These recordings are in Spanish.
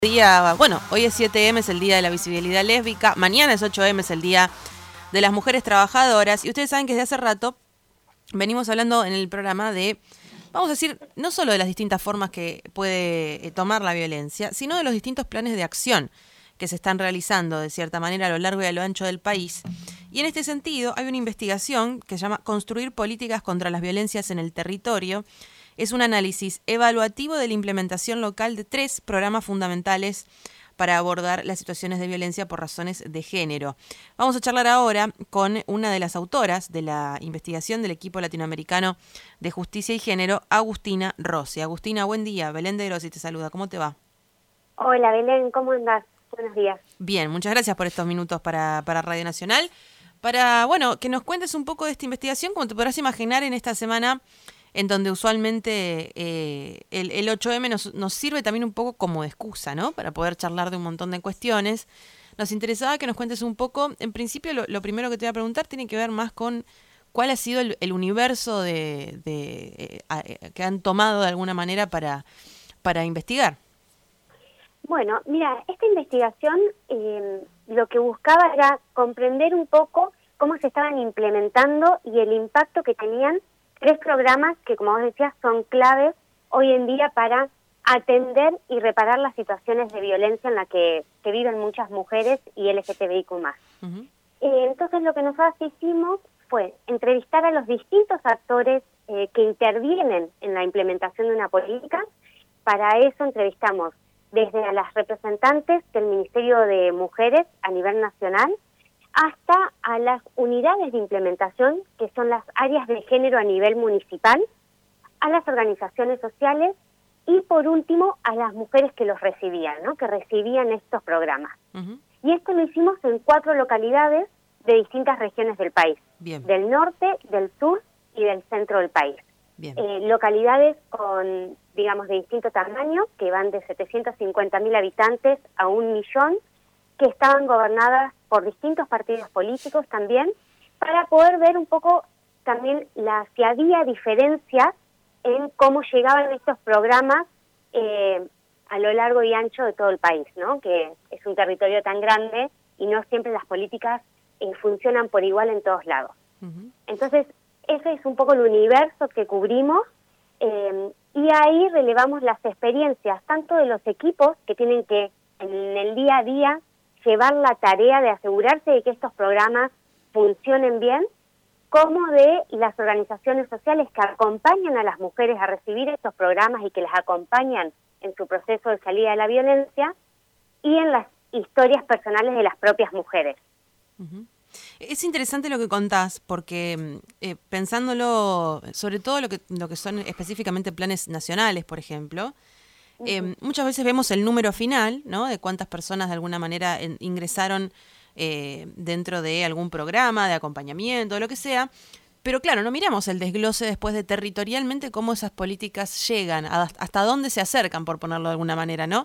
Hoy es 7M, es el Día de la Visibilidad Lésbica, mañana es 8M, es el Día de las Mujeres Trabajadoras, y ustedes saben que desde hace rato venimos hablando en el programa de, vamos a decir, no solo de las distintas formas que puede tomar la violencia, sino de los distintos planes de acción que se están realizando de cierta manera a lo largo y a lo ancho del país. Y en este sentido hay una investigación que se llama Construir políticas contra las violencias en el territorio. Es un análisis evaluativo de la implementación local de 3 programas fundamentales para abordar las situaciones de violencia por razones de género. Vamos a charlar ahora con una de las autoras de la investigación del equipo latinoamericano de justicia y género, Agustina Rossi. Agustina, buen día. Belén de Rossi te saluda. ¿Cómo te va? Hola Belén, ¿cómo andás? Buenos días. Bien, muchas gracias por estos minutos para Radio Nacional. Para, que nos cuentes un poco de esta investigación, como te podrás imaginar en esta semana en donde usualmente el 8M nos sirve también un poco como excusa, ¿no? Para poder charlar de un montón de cuestiones. Nos interesaba que nos cuentes un poco, en principio lo primero que te voy a preguntar tiene que ver más con cuál ha sido el universo que han tomado de alguna manera para investigar. Bueno, mira, esta investigación lo que buscaba era comprender un poco cómo se estaban implementando y el impacto que tenían 3 programas que, como vos decías, son claves hoy en día para atender y reparar las situaciones de violencia en la que viven muchas mujeres y LGTBIQ+. Uh-huh. Entonces, lo que nosotros hicimos fue entrevistar a los distintos actores que intervienen en la implementación de una política. Para eso entrevistamos desde a las representantes del Ministerio de Mujeres a nivel nacional, hasta a las unidades de implementación, que son las áreas de género a nivel municipal, a las organizaciones sociales y, por último, a las mujeres que los recibían, ¿no? Que recibían estos programas. Uh-huh. Y esto lo hicimos en 4 localidades de distintas regiones del país. Bien. Del norte, del sur y del centro del país. Bien. Localidades con, digamos, de distinto tamaño, que van de 750.000 habitantes a 1 millón, que estaban gobernadas por distintos partidos políticos también, para poder ver un poco también si había diferencias en cómo llegaban estos programas a lo largo y ancho de todo el país, ¿no? Que es un territorio tan grande y no siempre las políticas funcionan por igual en todos lados. Uh-huh. Entonces, ese es un poco el universo que cubrimos y ahí relevamos las experiencias tanto de los equipos que tienen que en el día a día llevar la tarea de asegurarse de que estos programas funcionen bien, como de las organizaciones sociales que acompañan a las mujeres a recibir estos programas y que las acompañan en su proceso de salida de la violencia, y en las historias personales de las propias mujeres. Uh-huh. Es interesante lo que contás, porque pensándolo, sobre todo lo que son específicamente planes nacionales, por ejemplo, muchas veces vemos el número final, ¿no? De cuántas personas de alguna manera ingresaron dentro de algún programa de acompañamiento, lo que sea, pero claro, no miramos el desglose después de territorialmente cómo esas políticas llegan, hasta dónde se acercan, por ponerlo de alguna manera, ¿no?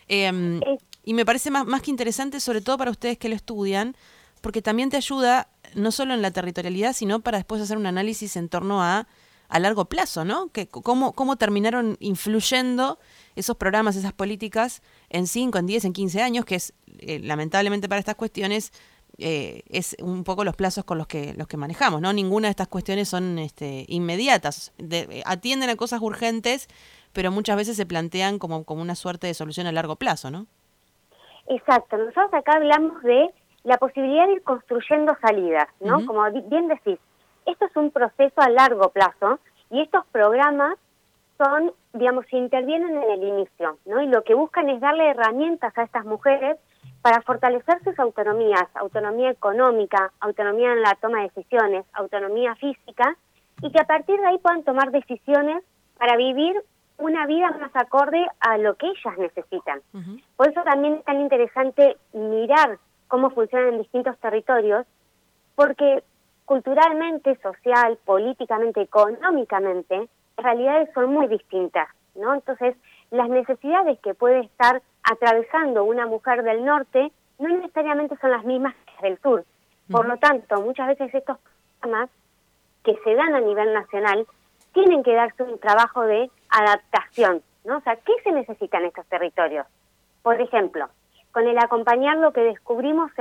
Y me parece más que interesante, sobre todo para ustedes que lo estudian, porque también te ayuda no solo en la territorialidad, sino para después hacer un análisis en torno a largo plazo, ¿no? Que cómo terminaron influyendo esos programas, esas políticas en 5, en 10, en 15 años, que es, lamentablemente para estas cuestiones, es un poco los plazos con los que manejamos, ¿no? Ninguna de estas cuestiones son inmediatas. Atienden a cosas urgentes, pero muchas veces se plantean como una suerte de solución a largo plazo, ¿no? Exacto. Nosotros acá hablamos de la posibilidad de ir construyendo salidas, ¿no? Uh-huh. Como bien decís, esto es un proceso a largo plazo y estos programas son, digamos, intervienen en el inicio, ¿no? Y lo que buscan es darle herramientas a estas mujeres para fortalecer sus autonomías, autonomía económica, autonomía en la toma de decisiones, autonomía física, y que a partir de ahí puedan tomar decisiones para vivir una vida más acorde a lo que ellas necesitan. Uh-huh. Por eso también es tan interesante mirar cómo funcionan en distintos territorios, porque culturalmente, social, políticamente, económicamente, las realidades son muy distintas, ¿no? Entonces, las necesidades que puede estar atravesando una mujer del norte no necesariamente son las mismas que las del sur. Por lo tanto, muchas veces estos programas que se dan a nivel nacional tienen que darse un trabajo de adaptación, ¿no? O sea, ¿qué se necesita en estos territorios? Por ejemplo, con el acompañar lo que descubrimos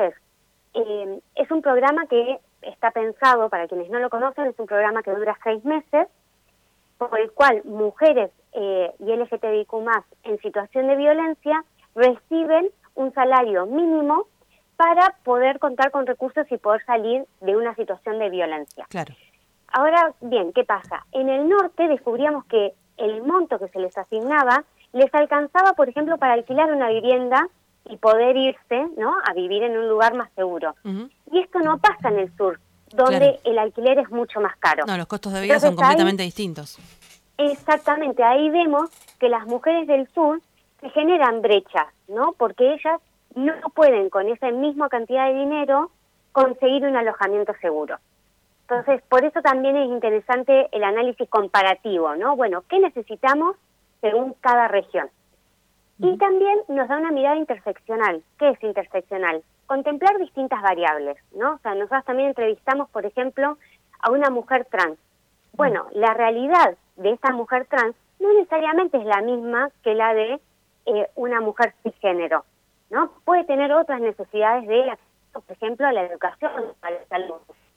es un programa que está pensado, para quienes no lo conocen, es un programa que dura 6 meses, por el cual mujeres y LGTBIQ+, en situación de violencia, reciben un salario mínimo para poder contar con recursos y poder salir de una situación de violencia. Claro. Ahora bien, ¿qué pasa? En el norte descubríamos que el monto que se les asignaba les alcanzaba, por ejemplo, para alquilar una vivienda y poder irse, ¿no?, a vivir en un lugar más seguro. Uh-huh. Y esto no pasa en el sur, donde el alquiler es mucho más caro. No, los costos de vida son completamente distintos. Exactamente, ahí vemos que las mujeres del sur se generan brechas, ¿no? Porque ellas no pueden con esa misma cantidad de dinero conseguir un alojamiento seguro. Entonces, por eso también es interesante el análisis comparativo, ¿no? Bueno, ¿qué necesitamos según cada región? Y también nos da una mirada interseccional. ¿Qué es interseccional? Contemplar distintas variables, ¿no? O sea, nosotros también entrevistamos, por ejemplo, a una mujer trans. Bueno, la realidad de esta mujer trans no necesariamente es la misma que la de una mujer cisgénero, ¿no? Puede tener otras necesidades de acceso, por ejemplo, a la educación, a la salud.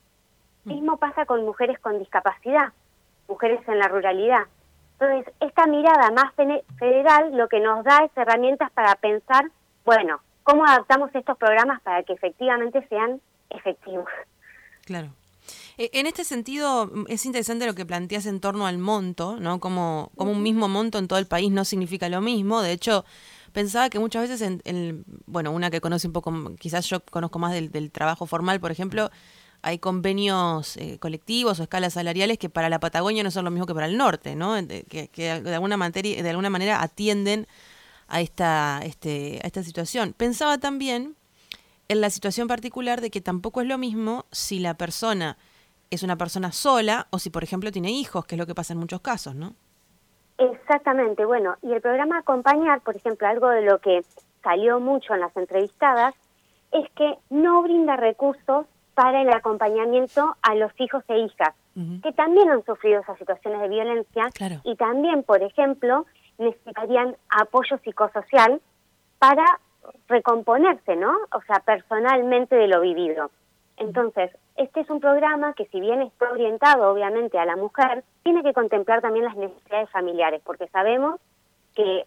Lo mismo pasa con mujeres con discapacidad, mujeres en la ruralidad. Entonces, esta mirada más federal lo que nos da es herramientas para pensar, bueno, ¿cómo adaptamos estos programas para que efectivamente sean efectivos? Claro. En este sentido, es interesante lo que planteas en torno al monto, ¿no? Como un mismo monto en todo el país no significa lo mismo. De hecho, pensaba que muchas veces, bueno, una que conoce un poco, quizás yo conozco más del trabajo formal, por ejemplo, hay convenios colectivos o escalas salariales que para la Patagonia no son lo mismo que para el norte, ¿no? Que de alguna manera atienden a esta situación. Pensaba también en la situación particular de que tampoco es lo mismo si la persona es una persona sola o si, por ejemplo, tiene hijos, que es lo que pasa en muchos casos, ¿no? Exactamente, bueno, y el programa Acompañar, por ejemplo, algo de lo que salió mucho en las entrevistadas, es que no brinda recursos para el acompañamiento a los hijos e hijas, que también han sufrido esas situaciones de violencia, claro, y también, por ejemplo, necesitarían apoyo psicosocial para recomponerse, ¿no? O sea, personalmente de lo vivido. Entonces, este es un programa que, si bien está orientado obviamente a la mujer, tiene que contemplar también las necesidades familiares, porque sabemos que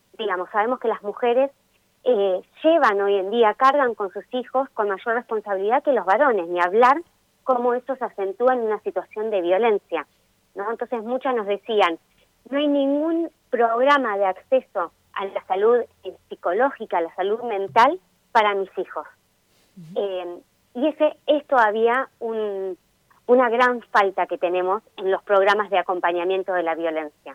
las mujeres llevan hoy en día, cargan con sus hijos con mayor responsabilidad que los varones, ni hablar cómo esto se acentúa en una situación de violencia, ¿no? Entonces, muchas nos decían, no hay ningún programa de acceso a la salud psicológica, a la salud mental para mis hijos. Y es todavía una gran falta que tenemos en los programas de acompañamiento de la violencia.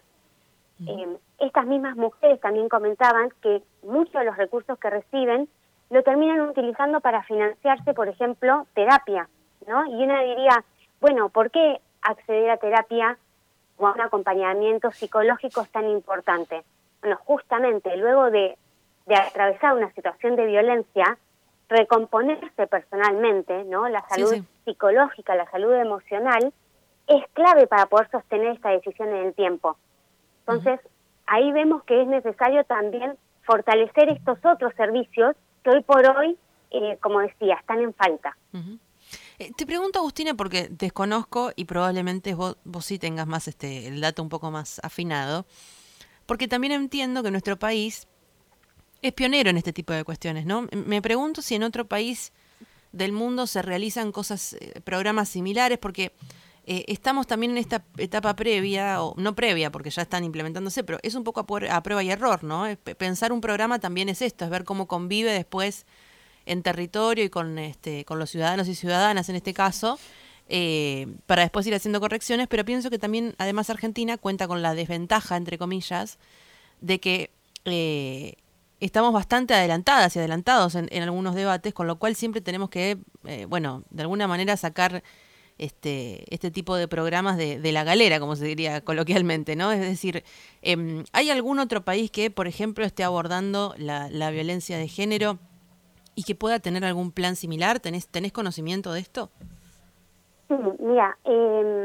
Estas mismas mujeres también comentaban que muchos de los recursos que reciben lo terminan utilizando para financiarse, por ejemplo, terapia, ¿no? Y una diría, bueno, ¿por qué acceder a terapia o a un acompañamiento psicológico es tan importante? Bueno, justamente luego de atravesar una situación de violencia, recomponerse personalmente, ¿no? La salud psicológica, la salud emocional, es clave para poder sostener esta decisión en el tiempo. Entonces, ahí vemos que es necesario también fortalecer estos otros servicios que hoy por hoy, como decía, están en falta. Te pregunto, Agustina, porque desconozco y probablemente vos sí tengas más el dato un poco más afinado, porque también entiendo que nuestro país es pionero en este tipo de cuestiones, ¿no? Me pregunto si en otro país del mundo se realizan programas similares, porque estamos también en esta etapa previa, o no previa, porque ya están implementándose, pero es un poco a prueba y error, ¿no? Pensar un programa también es esto, es ver cómo convive después en territorio y con los ciudadanos y ciudadanas en este caso, para después ir haciendo correcciones, pero pienso que también, además, Argentina cuenta con la desventaja, entre comillas, de que estamos bastante adelantadas y adelantados en algunos debates, con lo cual siempre tenemos que, de alguna manera sacar este tipo de programas de la galera, como se diría coloquialmente, ¿no? Es decir, ¿hay algún otro país que, por ejemplo, esté abordando la violencia de género y que pueda tener algún plan similar? ¿Tenés conocimiento de esto? Sí, mira,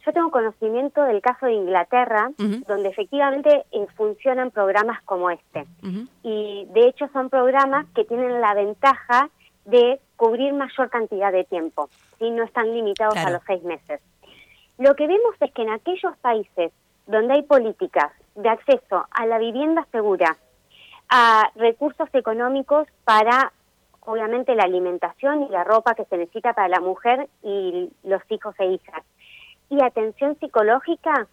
yo tengo conocimiento del caso de Inglaterra, donde efectivamente funcionan programas como este. Y de hecho son programas que tienen la ventaja de cubrir mayor cantidad de tiempo, ¿sí? No están limitados a los 6 meses. Lo que vemos es que en aquellos países donde hay políticas de acceso a la vivienda segura, a recursos económicos para, obviamente, la alimentación y la ropa que se necesita para la mujer y los hijos e hijas, y atención psicológica,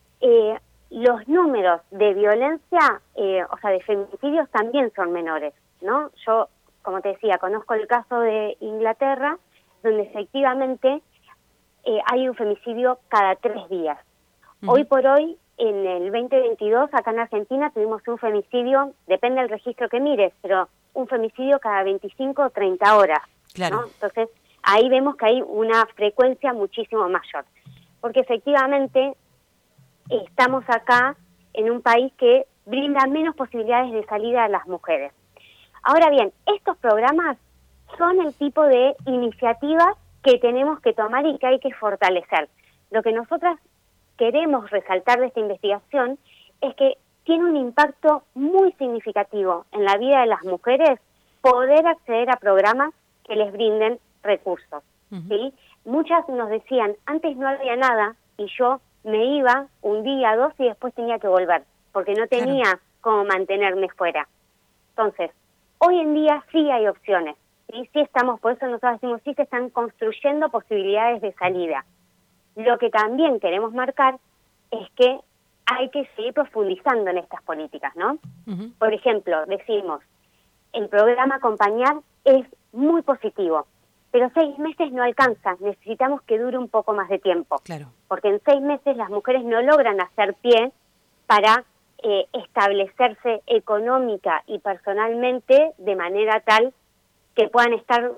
los números de violencia, o sea, de feminicidios también son menores, ¿no? Yo, como te decía, conozco el caso de Inglaterra, donde efectivamente hay un femicidio cada 3 días. Hoy por hoy, en el 2022, acá en Argentina, tuvimos un femicidio, depende del registro que mires, pero un femicidio cada 25 o 30 horas. Claro. ¿No? Entonces, ahí vemos que hay una frecuencia muchísimo mayor. Porque efectivamente, estamos acá en un país que brinda menos posibilidades de salida a las mujeres. Ahora bien, estos programas son el tipo de iniciativas que tenemos que tomar y que hay que fortalecer. Lo que nosotras queremos resaltar de esta investigación es que tiene un impacto muy significativo en la vida de las mujeres poder acceder a programas que les brinden recursos. ¿Sí? Muchas nos decían, antes no había nada y yo me iba un día, 2 y después tenía que volver, porque no tenía cómo mantenerme fuera. Entonces, hoy en día sí hay opciones, ¿sí? Sí estamos, por eso nosotros decimos, sí se están construyendo posibilidades de salida. Lo que también queremos marcar es que hay que seguir profundizando en estas políticas, ¿no? Por ejemplo, decimos, el programa Acompañar es muy positivo, pero 6 meses no alcanza, necesitamos que dure un poco más de tiempo. Claro. Porque en 6 meses las mujeres no logran hacer pie para establecerse económica y personalmente de manera tal que puedan estar,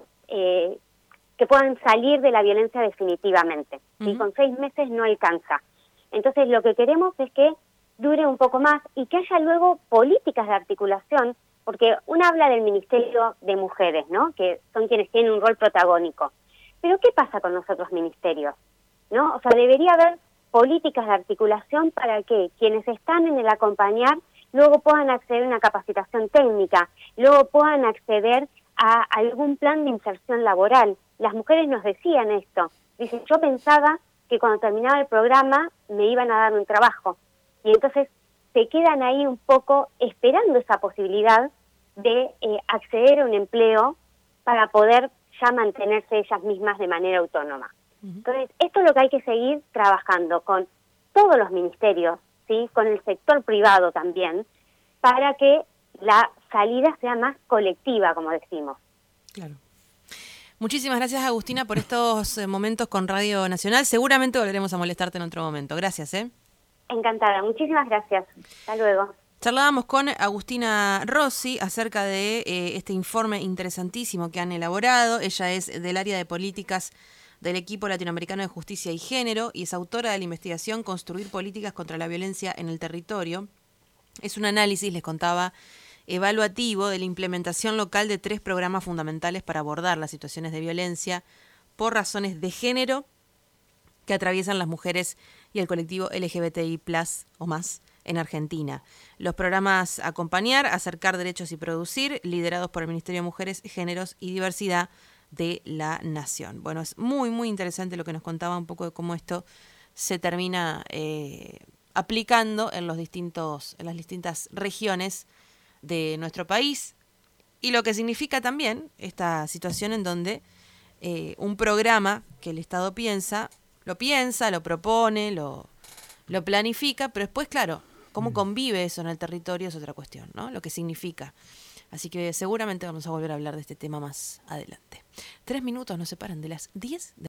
que puedan salir de la violencia definitivamente. ¿Sí? Con 6 meses no alcanza. Entonces lo que queremos es que dure un poco más y que haya luego políticas de articulación, porque uno habla del Ministerio de Mujeres, ¿no? Que son quienes tienen un rol protagónico. Pero ¿qué pasa con los otros ministerios? ¿No? O sea, debería haber políticas de articulación para que quienes están en el acompañar luego puedan acceder a una capacitación técnica, luego puedan acceder a algún plan de inserción laboral. Las mujeres nos decían esto. Dicen, yo pensaba que cuando terminaba el programa me iban a dar un trabajo. Y entonces se quedan ahí un poco esperando esa posibilidad de acceder a un empleo para poder ya mantenerse ellas mismas de manera autónoma. Entonces, esto es lo que hay que seguir trabajando con todos los ministerios, ¿sí? Con el sector privado también, para que la salida sea más colectiva, como decimos. Claro. Muchísimas gracias, Agustina, por estos momentos con Radio Nacional. Seguramente volveremos a molestarte en otro momento. Gracias, ¿eh? Encantada. Muchísimas gracias. Hasta luego. Charlábamos con Agustina Rossi acerca de este informe interesantísimo que han elaborado. Ella es del área de políticas del equipo latinoamericano de justicia y género y es autora de la investigación Construir políticas contra la violencia en el territorio. Es un análisis, les contaba, evaluativo de la implementación local de 3 programas fundamentales para abordar las situaciones de violencia por razones de género que atraviesan las mujeres y el colectivo LGBTI+ o más en Argentina. Los programas Acompañar, Acercar Derechos y Producir, liderados por el Ministerio de Mujeres, Géneros y Diversidad de la Nación. Bueno, es muy, muy interesante lo que nos contaba un poco de cómo esto se termina aplicando en las distintas regiones de nuestro país y lo que significa también esta situación en donde un programa que el Estado lo propone, lo planifica, pero después, claro, cómo convive eso en el territorio es otra cuestión, ¿no? Lo que significa. Así que seguramente vamos a volver a hablar de este tema más adelante. 3 minutos nos separan de las 10 de